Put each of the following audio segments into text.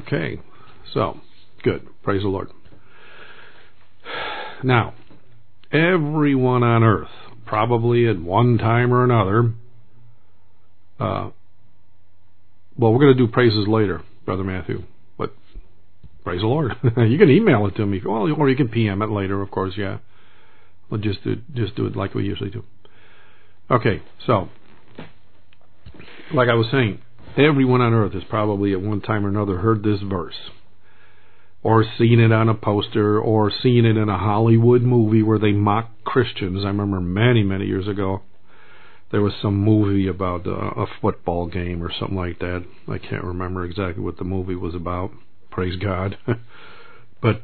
Okay, so, good. Praise the Lord. Now, everyone on earth, probably at one time or another, well, we're going to do praises later, Brother Matthew, but praise the Lord. You can email it to me, well, or you can PM it later, of course, yeah. We'll just do it like we usually do. Okay, so, like I was saying, everyone on earth has probably at one time or another heard this verse, or seen it on a poster, or seen it in a Hollywood movie where they mock Christians. I remember many, many years ago, there was some movie about a football game or something like that. I can't remember exactly what the movie was about. Praise God. But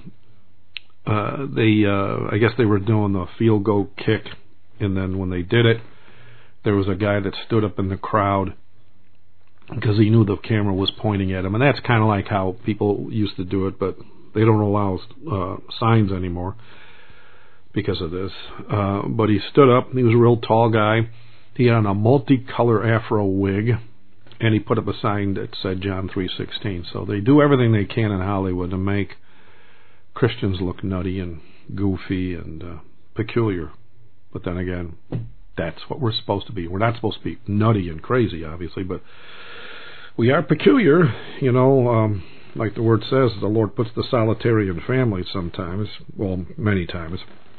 I guess they were doing the field goal kick, and then when they did it, there was a guy that stood up in the crowd because he knew the camera was pointing at him, and that's kind of like how people used to do it, but they don't allow signs anymore because of this. But he stood up. He was a real tall guy. He had on a multicolor afro wig, and he put up a sign that said John 3:16. So they do everything they can in Hollywood to make Christians look nutty and goofy and peculiar. But then again, that's what we're supposed to be. We're not supposed to be nutty and crazy, obviously, but we are peculiar, you know, like the word says, the Lord puts the solitary in families sometimes, well, many times.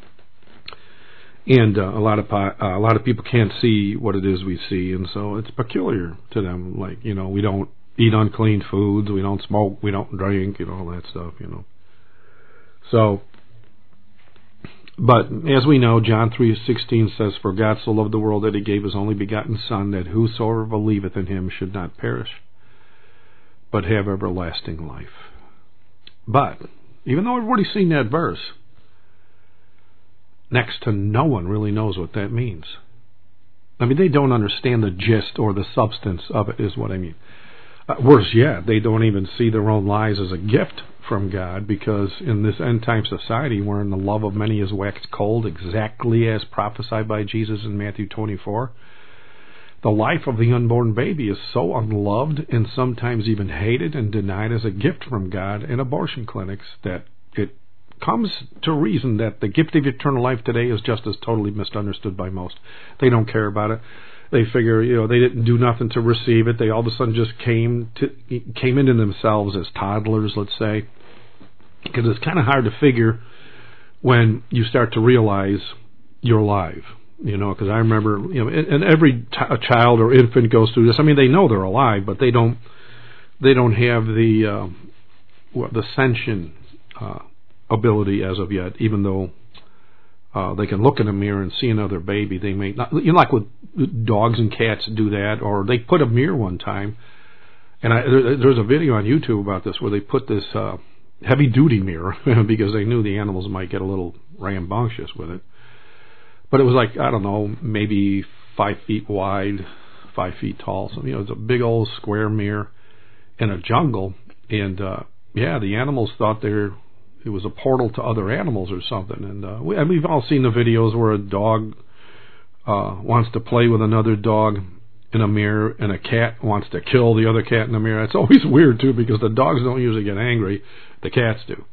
And a lot of people can't see what it is we see, and so it's peculiar to them. Like, you know, we don't eat unclean foods, we don't smoke, we don't drink, you know, all that stuff, you know. So, but as we know, John 3:16 says, "For God so loved the world that he gave his only begotten Son, that whosoever believeth in him should not perish, but have everlasting life." But, even though everybody's seen that verse, next to no one really knows what that means. I mean, they don't understand the gist or the substance of it, is what I mean. Worse yet, they don't even see their own lives as a gift from God, because in this end-time society wherein the love of many is waxed cold, exactly as prophesied by Jesus in Matthew 24, the life of the unborn baby is so unloved and sometimes even hated and denied as a gift from God in abortion clinics that it comes to reason that the gift of eternal life today is just as totally misunderstood by most. They don't care about it. They figure, you know, they didn't do nothing to receive it. They all of a sudden just came into themselves as toddlers, let's say. Because it's kind of hard to figure when you start to realize you're alive. You know, because I remember, you know, and every child or infant goes through this. I mean, they know they're alive, but they don't have the sentient ability as of yet, even though they can look in a mirror and see another baby. They may not, you know, like with dogs and cats do that, or they put a mirror one time, and there's a video on YouTube about this where they put this heavy-duty mirror because they knew the animals might get a little rambunctious with it. But it was like, I don't know, maybe 5 feet wide, 5 feet tall. So, you know, it's a big old square mirror in a jungle, and yeah, the animals thought it was a portal to other animals or something. And we've all seen the videos where a dog wants to play with another dog in a mirror, and a cat wants to kill the other cat in the mirror. It's always weird, too, because the dogs don't usually get angry. The cats do.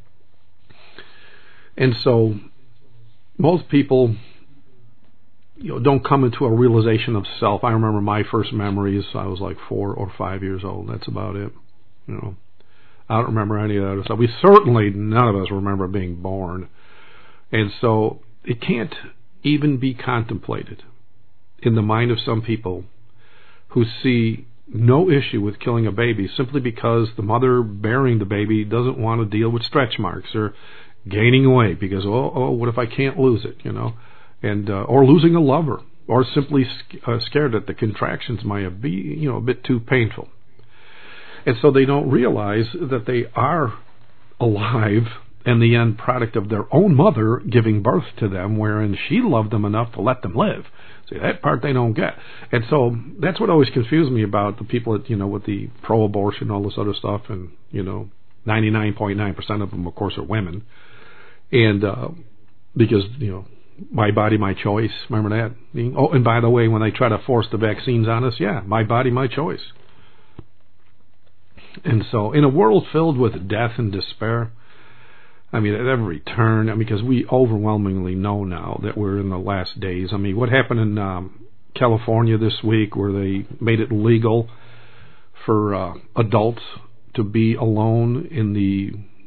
And so most people, you know, don't come into a realization of self. I remember my first memories, I was like 4 or 5 years old. That's about it. You know, I don't remember any of that other stuff. None of us remember being born. And so it can't even be contemplated in the mind of some people who see no issue with killing a baby simply because the mother bearing the baby doesn't want to deal with stretch marks or gaining weight because, what if I can't lose it, you know, and or losing a lover, or simply scared that the contractions might be, you know, a bit too painful. And so they don't realize that they are alive and the end product of their own mother giving birth to them, wherein she loved them enough to let them live. See, that part they don't get. And so that's what always confused me about the people that, you know, with the pro-abortion, all this other stuff, and, you know, 99.9% of them, of course, are women. And because, you know, my body, my choice, remember that? Oh, and by the way, when they try to force the vaccines on us, yeah, my body, my choice. And so in a world filled with death and despair, I mean, at every turn, because we overwhelmingly know now that we're in the last days. I mean, what happened in California this week where they made it legal for adults to be alone in the,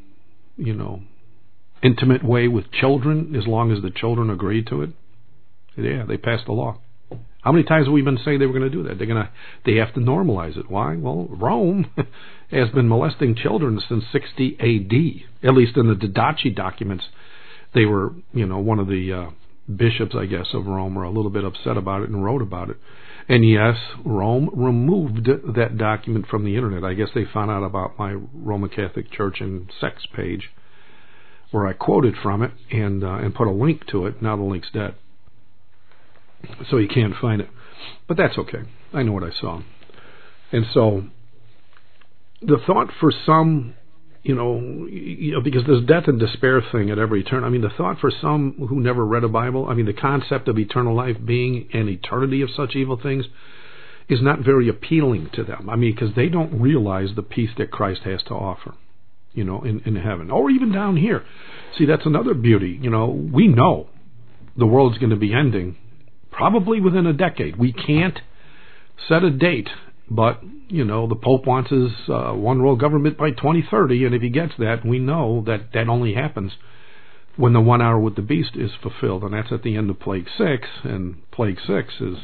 intimate way with children as long as the children agreed to it? Yeah, they passed a law. How many times have we been saying they were going to do that? They have to normalize it. Why? Well, Rome has been molesting children since 60 A.D. At least in the Didache documents, they were, one of the bishops, I guess, of Rome were a little bit upset about it and wrote about it. And yes, Rome removed that document from the internet. I guess they found out about my Roman Catholic Church and Sex page, where I quoted from it and put a link to it. Now the link's dead, so you can't find it. But that's okay. I know what I saw. And so the thought for some, because there's death and despair thing at every turn. I mean, the thought for some who never read a Bible, the concept of eternal life being an eternity of such evil things is not very appealing to them. Because they don't realize the peace that Christ has to offer, in heaven, or even down here. See, that's another beauty. We know the world's going to be ending probably within a decade. We can't set a date, but, the Pope wants his one world government by 2030, and if he gets that, we know that only happens when the 1 hour with the beast is fulfilled, and that's at the end of Plague 6, and Plague 6 is,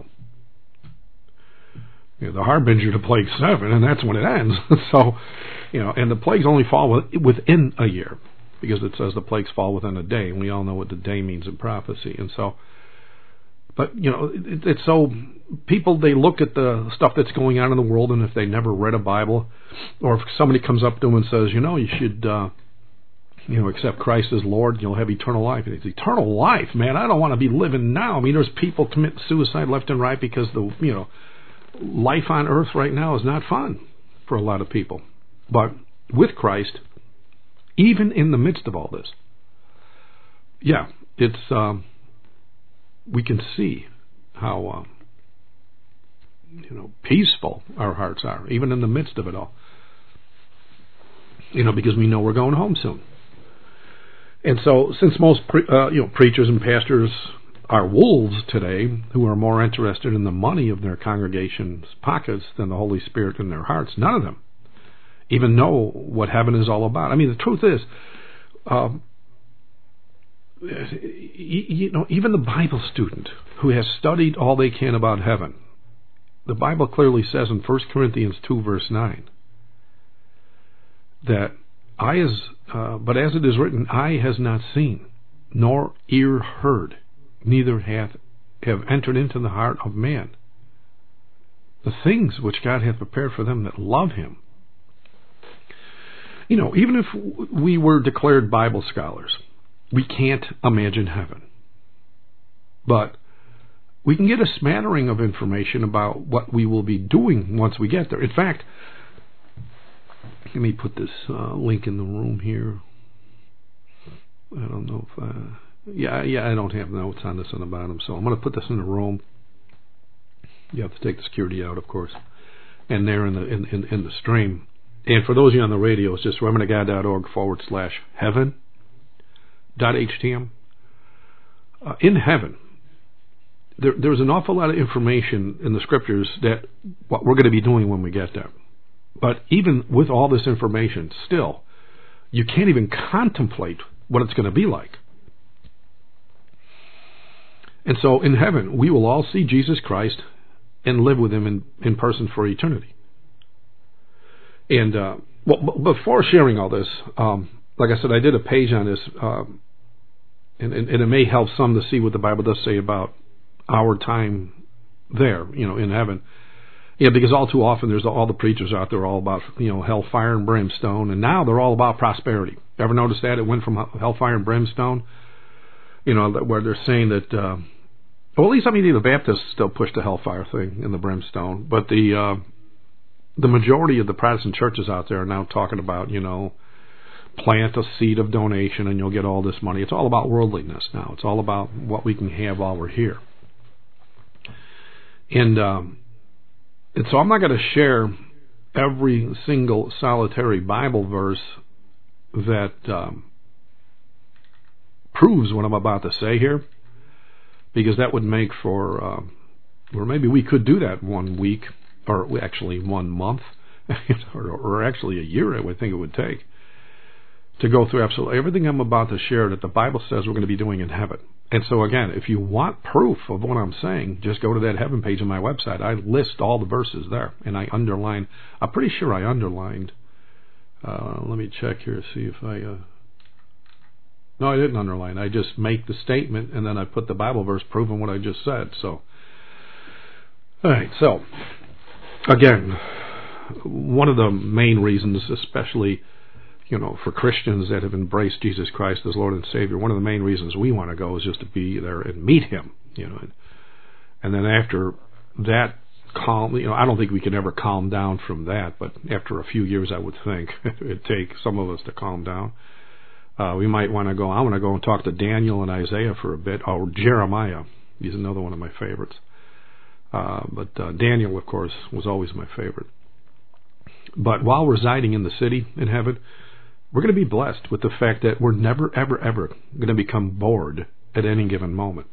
the harbinger to Plague 7, and that's when it ends. So, and the plagues only fall within a year, because it says the plagues fall within a day, and we all know what the day means in prophecy, and so... But, it's so, people, they look at the stuff that's going on in the world, and if they never read a Bible, or if somebody comes up to them and says, you should, accept Christ as Lord, you'll have eternal life. And it's eternal life, man, I don't want to be living now. There's people commit suicide left and right because life on earth right now is not fun for a lot of people. But with Christ, even in the midst of all this, yeah, it's... we can see how, peaceful our hearts are, even in the midst of it all. Because we know we're going home soon. And so, since most preachers and pastors are wolves today, who are more interested in the money of their congregation's pockets than the Holy Spirit in their hearts, none of them even know what heaven is all about. The truth is, even the Bible student who has studied all they can about heaven, the Bible clearly says in 1 Corinthians 2 verse 9 that but as it is written, eye has not seen, nor ear heard, neither have entered into the heart of man the things which God hath prepared for them that love him. Even if we were declared Bible scholars, we can't imagine heaven. But we can get a smattering of information about what we will be doing once we get there. In fact, let me put this link in the room here. I don't know if... I don't have notes on this on the bottom, so I'm going to put this in the room. You have to take the security out, of course. And there in the stream. And for those of you on the radio, it's just remnantofgod.org/heaven.htm. In heaven, there's an awful lot of information in the scriptures that what we're going to be doing when we get there. But even with all this information, still, you can't even contemplate what it's going to be like. And so in heaven, we will all see Jesus Christ and live with him in person for eternity. And before sharing all this, like I said, I did a page on this, and it may help some to see what the Bible does say about our time there, in heaven. Yeah, because all too often there's all the preachers out there all about, hellfire and brimstone, and now they're all about prosperity. Ever notice that? It went from hellfire and brimstone, where they're saying that, well, at least the Baptists still push the hellfire thing and the brimstone, but the majority of the Protestant churches out there are now talking about, plant a seed of donation and you'll get all this money. It's all about worldliness now. It's all about what we can have while we're here. And so I'm not going to share every single solitary Bible verse that proves what I'm about to say here, because that would make for, or maybe we could do that 1 week, or actually 1 month, or actually a year, I would think it would take, to go through absolutely everything I'm about to share that the Bible says we're going to be doing in heaven. And so again, if you want proof of what I'm saying, just go to that heaven page on my website. I list all the verses there, and I underline. I'm pretty sure I underlined. Let me check here, see if I... No, I didn't underline. I just make the statement, and then I put the Bible verse proving what I just said. So, all right. So, again, one of the main reasons, especially, for Christians that have embraced Jesus Christ as Lord and Savior, one of the main reasons we want to go is just to be there and meet Him. And then after that calm, I don't think we can ever calm down from that. But after a few years, I would think it'd take some of us to calm down. We might want to go. I want to go and talk to Daniel and Isaiah for a bit, or Jeremiah. He's another one of my favorites. But Daniel, of course, was always my favorite. But while residing in the city in heaven, we're going to be blessed with the fact that we're never, ever, ever going to become bored at any given moment.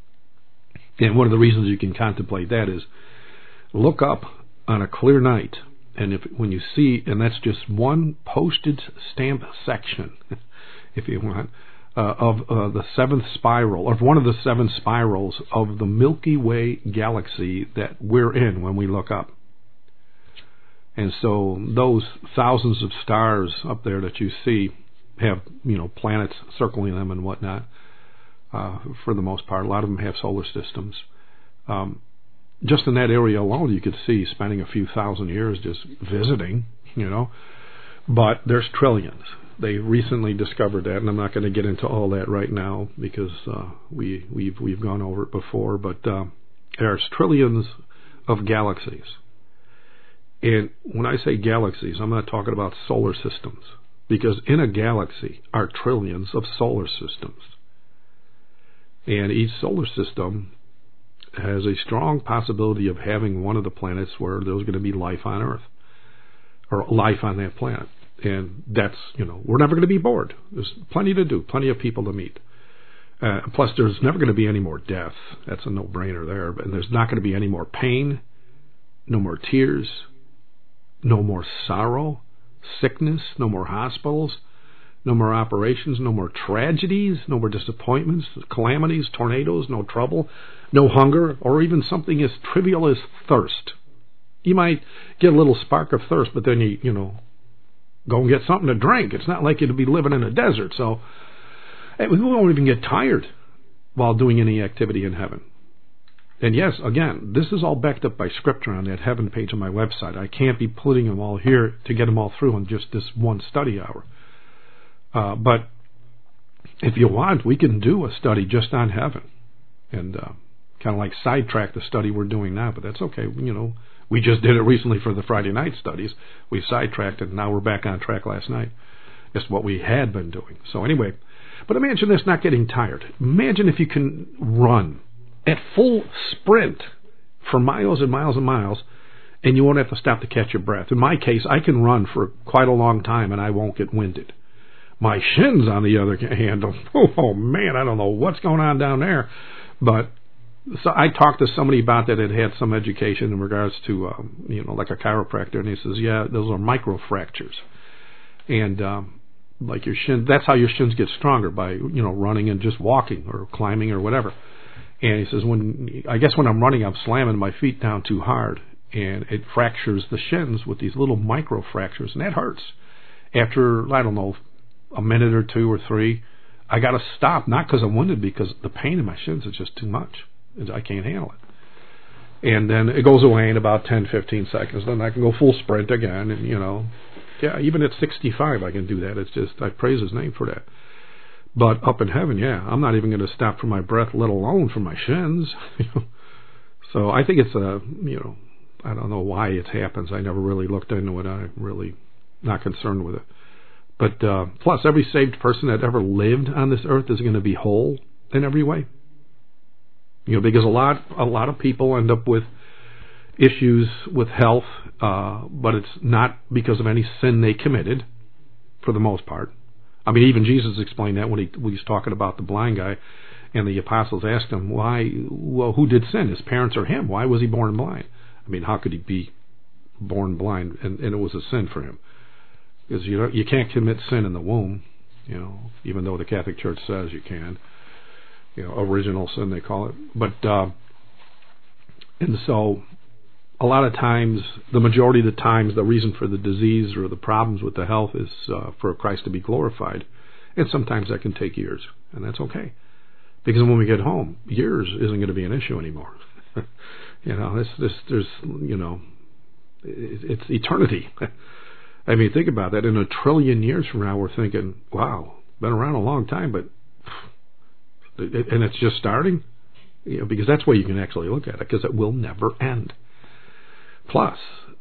And one of the reasons you can contemplate that is look up on a clear night, and when you see, and that's just one postage stamp section, if you want, of the seventh spiral, of one of the 7 spirals of the Milky Way galaxy that we're in when we look up. And so those thousands of stars up there that you see have, planets circling them and whatnot, for the most part. A lot of them have solar systems. Just in that area alone, you could see spending a few thousand years just visiting, But there's trillions. They recently discovered that, and I'm not going to get into all that right now because we've gone over it before. But there's trillions of galaxies. And when I say galaxies, I'm not talking about solar systems, because in a galaxy are trillions of solar systems. And each solar system has a strong possibility of having one of the planets where there's going to be life on Earth, or life on that planet. And that's, we're never going to be bored. There's plenty to do, plenty of people to meet. Plus, there's never going to be any more death. That's a no-brainer there. And there's not going to be any more pain, no more tears, no more sorrow, sickness, no more hospitals, no more operations, no more tragedies, no more disappointments, calamities, tornadoes, no trouble, no hunger, or even something as trivial as thirst. You might get a little spark of thirst, but then you go and get something to drink. It's not like you'd be living in a desert. So we won't even get tired while doing any activity in heaven. And yes, again, this is all backed up by Scripture on that heaven page on my website. I can't be putting them all here to get them all through in just this one study hour. But if you want, we can do a study just on heaven and kind of like sidetrack the study we're doing now. But that's okay. We just did it recently for the Friday night studies. We sidetracked it, and now we're back on track last night. It's what we had been doing. So anyway, but imagine this, not getting tired. Imagine if you can run at full sprint for miles and miles and miles, and you won't have to stop to catch your breath. In my case, I can run for quite a long time, and I won't get winded. My shins, on the other hand, oh man, I don't know what's going on down there. But so I talked to somebody about that had some education in regards to, like a chiropractor, and he says, yeah, those are microfractures. And like your shin, that's how your shins get stronger, by, running and just walking or climbing or whatever. And he says, when I'm running, I'm slamming my feet down too hard, and it fractures the shins with these little microfractures, and that hurts. After, I don't know, a minute or 2 or 3, I got to stop, not because I'm winded, because the pain in my shins is just too much. I can't handle it. And then it goes away in about 10, 15 seconds. Then I can go full sprint again, and, yeah, even at 65 I can do that. It's just, I praise His name for that. But up in heaven, yeah, I'm not even going to stop for my breath, let alone for my shins. So I think it's I don't know why it happens. I never really looked into it. I'm really not concerned with it. But plus, every saved person that ever lived on this earth is going to be whole in every way. Because a lot of people end up with issues with health, but it's not because of any sin they committed, for the most part. I mean, even Jesus explained that when he was talking about the blind guy, and the apostles asked him, why, well, who did sin, his parents or him? Why was he born blind? I mean, how could he be born blind? And it was a sin for him. Because you can't commit sin in the womb, even though the Catholic Church says you can. Original sin, they call it. But, and so, a lot of times, the majority of the times, the reason for the disease or the problems with the health is for Christ to be glorified. And sometimes that can take years, and that's okay. Because when we get home, years isn't going to be an issue anymore. It's eternity. I mean, think about that. In 1 trillion years from now, we're thinking, wow, been around a long time, and it's just starting? Because that's where you can actually look at it, because it will never end. Plus,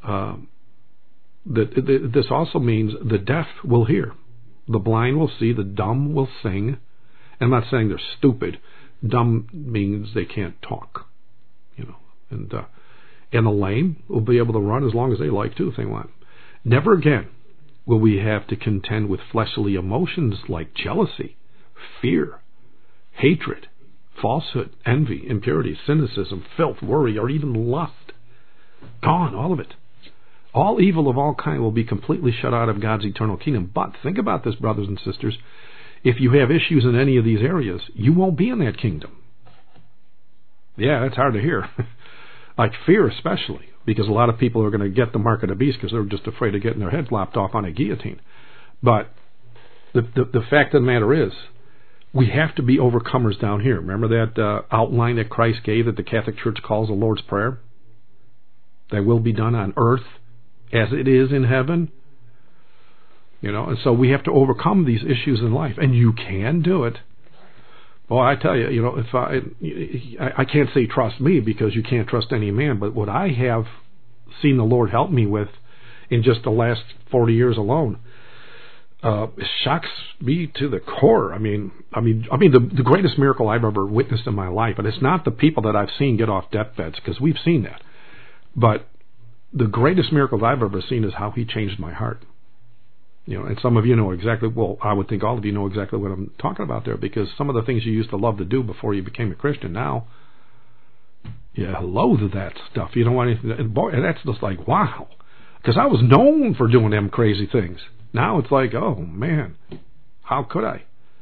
this also means the deaf will hear, the blind will see, the dumb will sing. I'm not saying they're stupid. Dumb means they can't talk, and the lame will be able to run as long as they like to, if they want. Never again will we have to contend with fleshly emotions like jealousy, fear, hatred, falsehood, envy, impurity, cynicism, filth, worry, or even lust. Gone, all of it. All evil of all kind will be completely shut out of God's eternal kingdom. But think about this, brothers and sisters. If you have issues in any of these areas, you won't be in that kingdom. Yeah, that's hard to hear. Like fear especially, because a lot of people are going to get the mark of the beast because they're just afraid of getting their head lopped off on a guillotine. But the fact of the matter is, we have to be overcomers down here. Remember that outline that Christ gave that the Catholic Church calls the Lord's Prayer? Thy will be done on earth as it is in heaven. And so we have to overcome these issues in life, and you can do it. Well, I tell you, if I can't say trust me because you can't trust any man, but what I have seen the Lord help me with in just the last 40 years alone, shocks me to the core. I mean, the greatest miracle I've ever witnessed in my life, and it's not the people that I've seen get off deathbeds, because we've seen that, but the greatest miracle I've ever seen is how He changed my heart. And some of you know exactly, well, I would think all of you know exactly what I'm talking about there, because some of the things you used to love to do before you became a Christian, now you loathe that stuff. You don't want anything, and boy, that's just like, wow. Because I was known for doing them crazy things. Now it's like, oh man, how could I?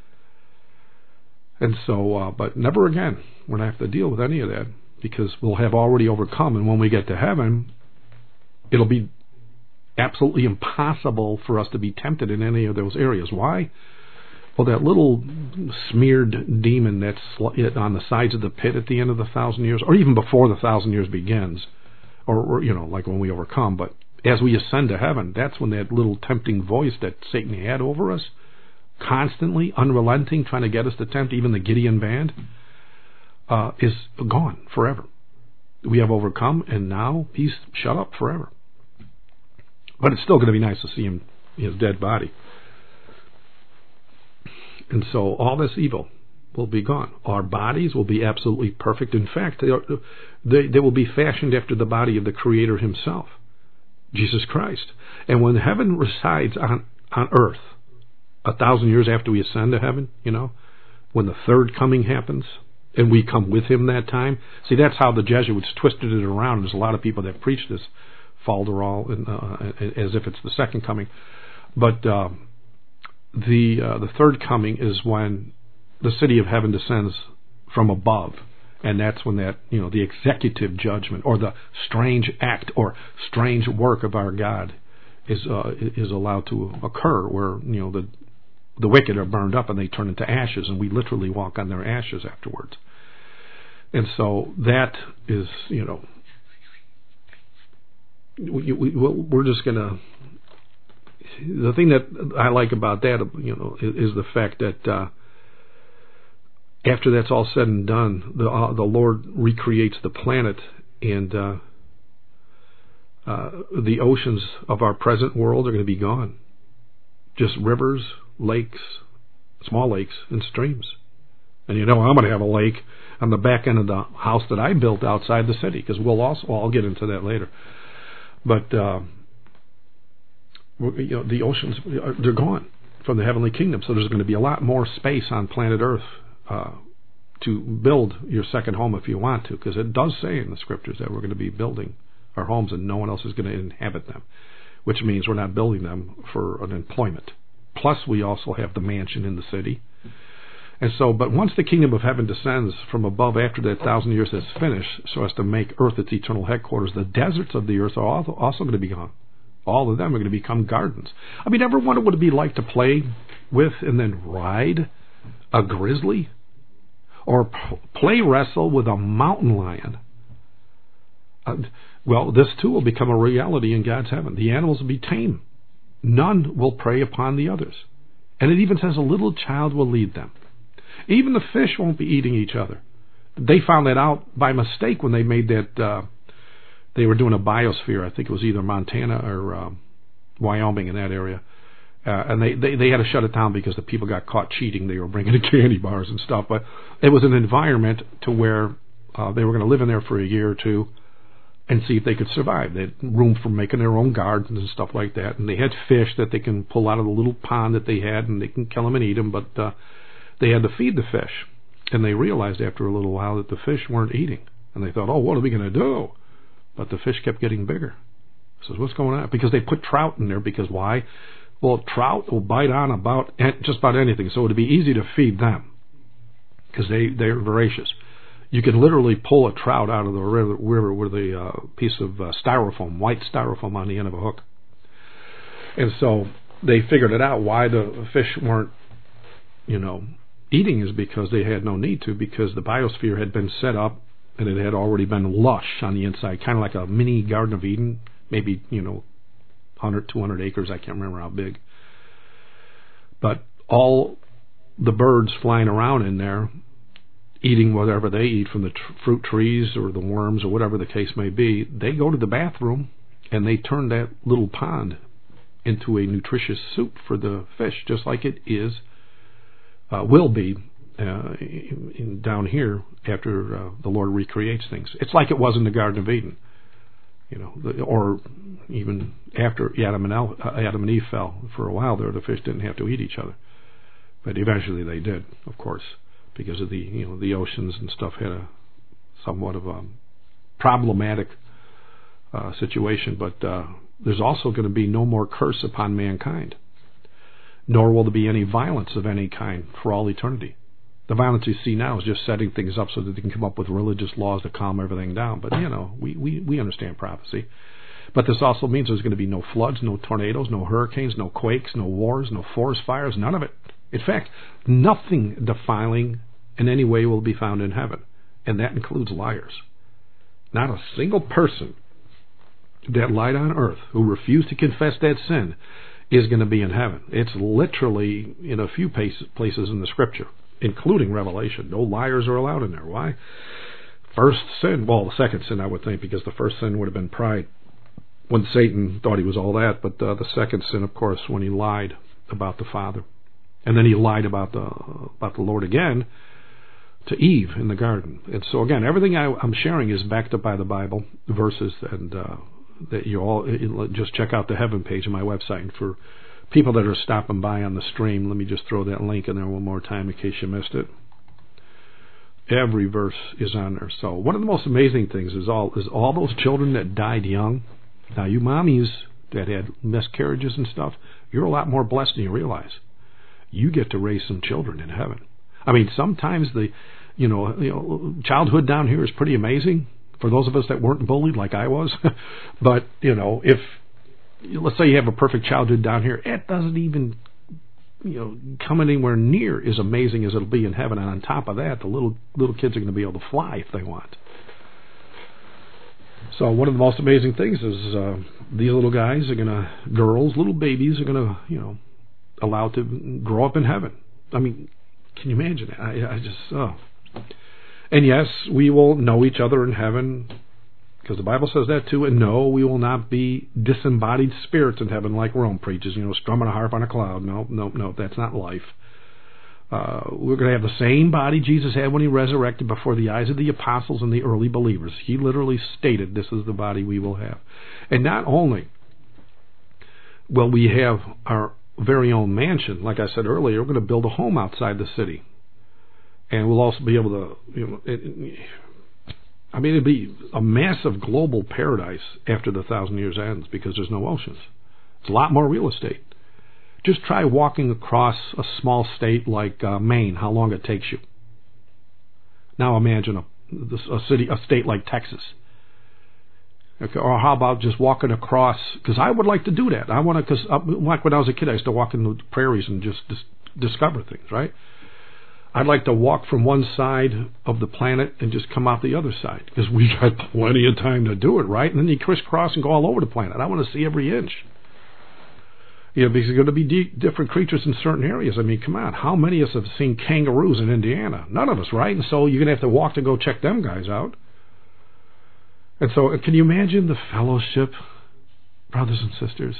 And so, but never again, we're going to have to deal with any of that, because we'll have already overcome, and when we get to heaven, it'll be absolutely impossible for us to be tempted in any of those areas. Why? Well, that little smeared demon that's on the sides of the pit at the end of the 1,000 years, or even before the 1,000 years begins, or like when we overcome, but as we ascend to heaven, that's when that little tempting voice that Satan had over us, constantly, unrelenting, trying to get us to tempt even the Gideon band, is gone forever. We have overcome, and now he's shut up forever. But it's still going to be nice to see him, his dead body. And so all this evil will be gone. Our bodies will be absolutely perfect. In fact, they will be fashioned after the body of the Creator Himself, Jesus Christ. And when heaven resides on earth, 1,000 years after we ascend to heaven, when the third coming happens, and we come with Him that time. See, that's how the Jesuits twisted it around. There's a lot of people that preach this falderall as if it's the second coming, but the third coming is when the city of heaven descends from above, and that's when that the executive judgment or the strange act or strange work of our God is allowed to occur, where the wicked are burned up and they turn into ashes, and we literally walk on their ashes afterwards. And so that is we're just going to... The thing that I like about that, is the fact that after that's all said and done, the Lord recreates the planet, and the oceans of our present world are going to be gone. Just rivers, lakes, small lakes, and streams. And I'm going to have a lake. on the back end of the house that I built outside the city, because I'll get into that later. But the oceans, they're gone from the heavenly kingdom, so there's going to be a lot more space on planet Earth to build your second home if you want to, because it does say in the scriptures that we're going to be building our homes and no one else is going to inhabit them, which means we're not building them for an employment. Plus, we also have the mansion in the city. And so, but once the kingdom of heaven descends from above after that 1,000 years is finished, so as to make earth its eternal headquarters, the deserts of the earth are also going to be gone. All of them are going to become gardens. I mean, ever wonder what it'd be like to play with and then ride a grizzly? Or play wrestle with a mountain lion? Well, this too will become a reality in God's heaven. The animals will be tame. None will prey upon the others. And it even says a little child will lead them. Even the fish won't be eating each other. They found that out by mistake when they made that, they were doing a biosphere. I think it was either Montana or Wyoming, in that area. And they had to shut it down because the people got caught cheating. They were bringing in candy bars and stuff. But it was an environment to where they were going to live in there for a year or two and see if they could survive. They had room for making their own gardens and stuff like that. And they had fish that they can pull out of the little pond that they had, and they can kill them and eat them. But they had to feed the fish. And they realized after a little while that the fish weren't eating. And they thought, oh, what are we going to do? But the fish kept getting bigger. So what's going on? Because they put trout in there. Because why? Well, trout will bite on just about anything. So it would be easy to feed them because they're voracious. You can literally pull a trout out of the river with a piece of styrofoam, white styrofoam on the end of a hook. And so they figured it out. Why the fish weren't, eating is because they had no need to, because the biosphere had been set up and it had already been lush on the inside, kind of like a mini Garden of Eden, maybe, 100, 200 acres, I can't remember how big. But all the birds flying around in there, eating whatever they eat from the fruit trees or the worms or whatever the case may be, they go to the bathroom and they turn that little pond into a nutritious soup for the fish, just like it will be down here after the Lord recreates things. It's like it was in the Garden of Eden, or even after Adam and Eve fell. For a while there, the fish didn't have to eat each other, but eventually they did, of course, because of the oceans and stuff had a somewhat of a problematic situation. But there's also going to be no more curse upon mankind, nor will there be any violence of any kind for all eternity. The violence you see now is just setting things up so that they can come up with religious laws to calm everything down. But, we understand prophecy. But this also means there's going to be no floods, no tornadoes, no hurricanes, no quakes, no wars, no forest fires, none of it. In fact, nothing defiling in any way will be found in heaven. And that includes liars. Not a single person that lied on earth who refused to confess that sin is going to be in heaven. It's literally in a few places in the scripture, including Revelation. No liars are allowed in there. Why? First sin, the second sin I would think, because the first sin would have been pride when Satan thought he was all that, but the second sin, of course, when he lied about the Father. And then he lied about the Lord again to Eve in the garden. And so again, everything I'm sharing is backed up by the Bible verses, and that you all just check out the Heaven page on my website. And for people that are stopping by on the stream, let me just throw that link in there one more time in case you missed it. Every verse is on there. So one of the most amazing things is all those children that died young. Now you mommies that had miscarriages and stuff, you're a lot more blessed than you realize. You get to raise some children in heaven. I mean, sometimes the childhood down here is pretty amazing for those of us that weren't bullied like I was. But if let's say you have a perfect childhood down here, it doesn't even come anywhere near as amazing as it'll be in heaven. And on top of that, the little kids are going to be able to fly if they want. So one of the most amazing things is these little guys are little babies are going to, allowed to grow up in heaven. I mean, can you imagine it? I just, And yes, we will know each other in heaven, because the Bible says that too. And no, we will not be disembodied spirits in heaven like Rome preaches, strumming a harp on a cloud. No, that's not life. We're going to have the same body Jesus had when he resurrected before the eyes of the apostles and the early believers. He literally stated, this is the body we will have. And not only will we have our very own mansion, like I said earlier, we're going to build a home outside the city. And we'll also be able to, it'd be a massive global paradise after the 1,000 years ends because there's no oceans. It's a lot more real estate. Just try walking across a small state like Maine, how long it takes you. Now imagine a state like Texas. Okay, or how about just walking across, because I would like to do that. Because like when I was a kid, I used to walk in the prairies and just discover things, right? I'd like to walk from one side of the planet and just come out the other side, because we got plenty of time to do it, right? And then you crisscross and go all over the planet. I want to see every inch. Because there's going to be different creatures in certain areas. I mean, come on. How many of us have seen kangaroos in Indiana? None of us, right? And so you're going to have to walk to go check them guys out. And so can you imagine the fellowship, brothers and sisters?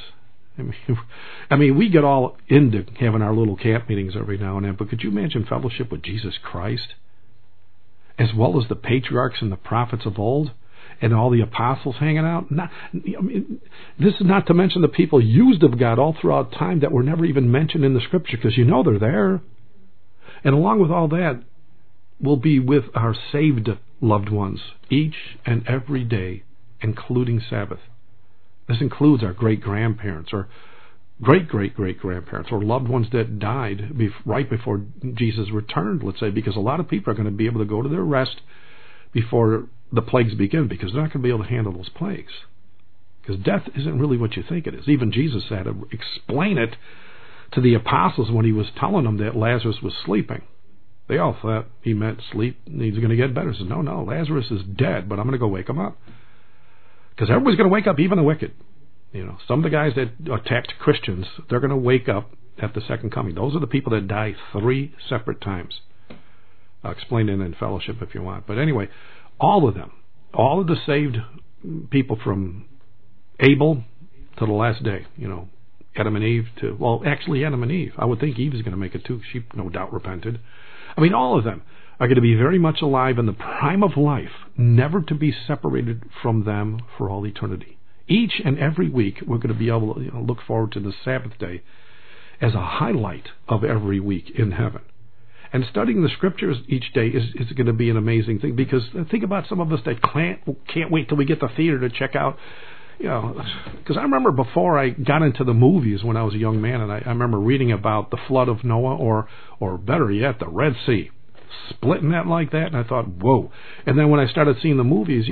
I mean, we get all into having our little camp meetings every now and then, but could you imagine fellowship with Jesus Christ, as well as the patriarchs and the prophets of old, and all the apostles hanging out? This is not to mention the people used of God all throughout time that were never even mentioned in the Scripture, because they're there. And along with all that, we'll be with our saved loved ones each and every day, including Sabbath. This includes our great-grandparents or great-great-great-grandparents or loved ones that died right before Jesus returned, let's say, because a lot of people are going to be able to go to their rest before the plagues begin, because they're not going to be able to handle those plagues. Because death isn't really what you think it is. Even Jesus had to explain it to the apostles when he was telling them that Lazarus was sleeping. They all thought he meant sleep, and he's going to get better. He said, no, Lazarus is dead, but I'm going to go wake him up. Because everybody's going to wake up, even the wicked. Some of the guys that attacked Christians, they're going to wake up at the second coming. Those are the people that die 3 separate times. I'll explain it in fellowship if you want. But anyway, all of them, all of the saved people from Abel to the last day, Adam and Eve actually Adam and Eve. I would think Eve is going to make it too. She no doubt repented. I mean, all of them are going to be very much alive in the prime of life, never to be separated from them for all eternity. Each and every week, we're going to be able to look forward to the Sabbath day as a highlight of every week in heaven. And studying the Scriptures each day is going to be an amazing thing, because think about some of us that can't wait till we get to the theater to check out. Because I remember before I got into the movies when I was a young man, and I remember reading about the flood of Noah, or better yet, the Red Sea, splitting that like that, and I thought, whoa. And then when I started seeing the movies,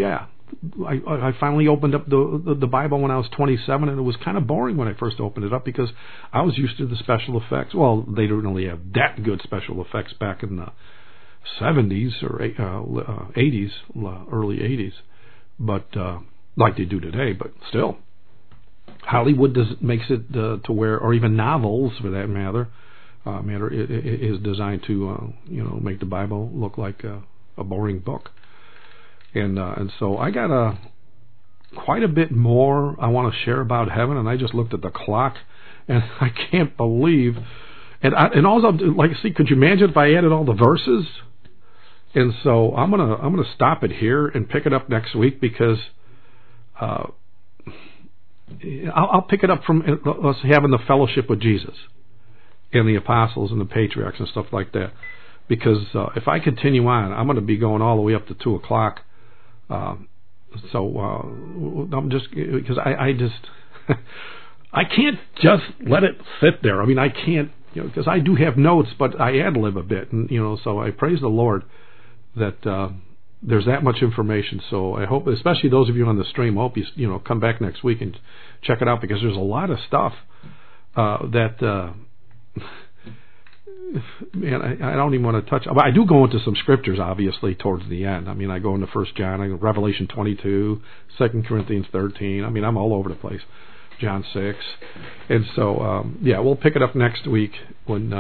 I finally opened up the Bible when I was 27, and it was kind of boring when I first opened it up, because I was used to the special effects. Well, they didn't really have that good special effects back in the 70s or 80s, early 80s, but like they do today. But still, Hollywood makes it to where, or even novels for that matter, is designed to make the Bible look like a boring book. And so I got quite a bit more I want to share about heaven, and I just looked at the clock, and I can't believe. And also, could you imagine if I added all the verses? And so I'm gonna stop it here and pick it up next week, because I'll pick it up from us having the fellowship with Jesus and the apostles and the patriarchs and stuff like that. Because if I continue on, I'm going to be going all the way up to 2 o'clock. So I'm just, because I just I can't just let it sit there. I mean, I can't, because I do have notes, but I ad-lib a bit, and so I praise the Lord that there's that much information. So I hope, especially those of you on the stream, I hope you come back next week and check it out, because there's a lot of stuff that. Man, I don't even want to touch. I do go into some scriptures, obviously, towards the end. I mean, I go into 1 John, Revelation 22, 2 Corinthians 13. I mean, I'm all over the place. John 6. And so, we'll pick it up next week when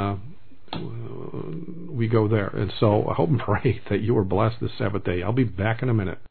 we go there. And so I hope and pray that you are blessed this Sabbath day. I'll be back in a minute.